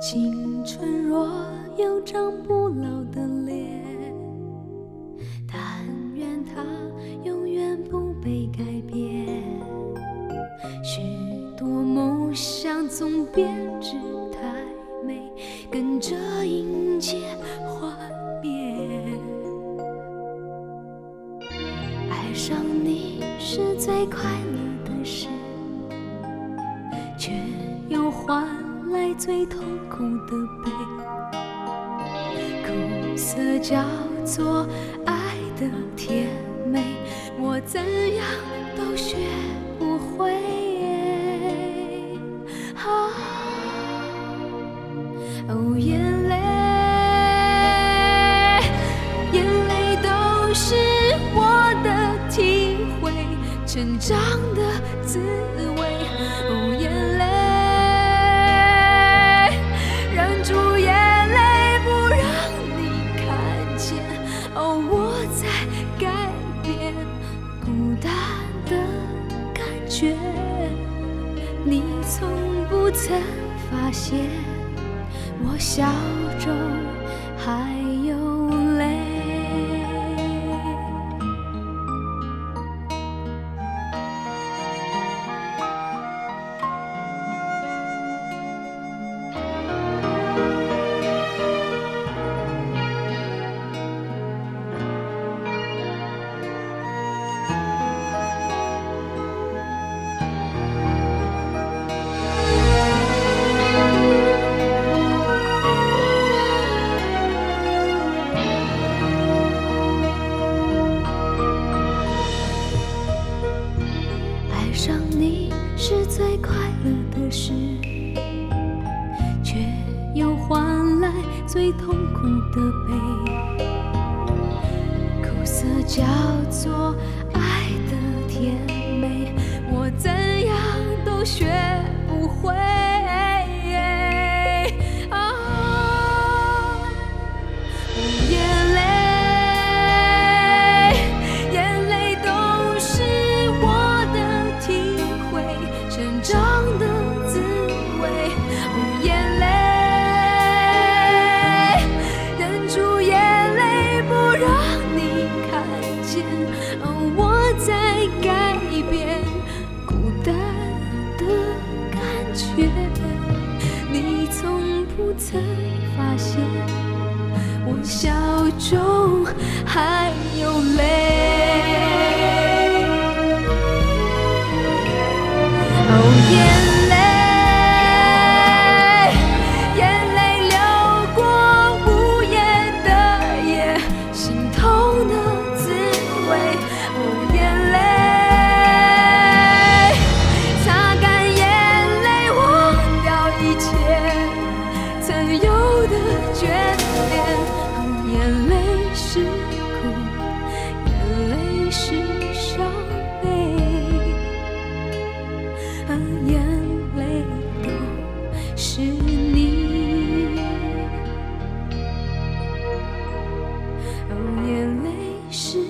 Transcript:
青春若有张不老的脸，但愿它永远不被改变。许多梦想总编织太美，跟着迎接幻灭。爱上你是最快乐的事，却又换来最痛苦的悲。苦涩叫做爱的甜美，我怎样都学不会。哦，眼泪，眼泪都是我的体会，成长的滋味。哦，眼泪，忍住眼泪不让你看见。哦，我在改变孤单的感觉，你从不曾发现我笑中还有泪。爱上你是最快乐的事，却又换来最痛苦的悲。苦涩叫做爱的甜美，我怎样都学不会。眼泪，眼泪都是我的体会，成长的滋味。眼泪，忍住眼泪不让你看见。我在改变孤单的感觉，你从不曾发现我笑中还有泪。哦，眼泪，眼泪流过无言的夜，心痛的滋味。哦，眼泪，擦干眼泪，忘掉一切曾有的眷恋。眼泪是苦，眼泪是伤悲，眼泪都是你。哦，眼泪是